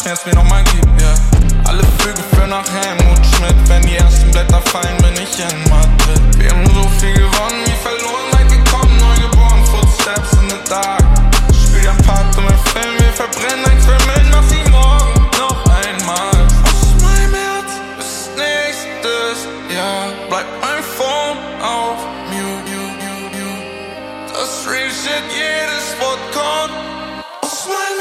Schmerz mir nochmal gibt, ja. Alle Flüge führen nach Helmut Schmidt. Wenn die ersten Blätter fallen, bin ich in Madrid. Wir haben so viel gewonnen, wie verloren, weit gekommen, neugeboren, Footsteps in the dark. Spiel ein Part um einen Film, wir verbrennen ein Experiment, mach sie morgen noch einmal. Aus meinem Herz bis nächstes Jahr bleibt mein Phone auf mute. Das Real Shit, jedes Wort kommt aus meinem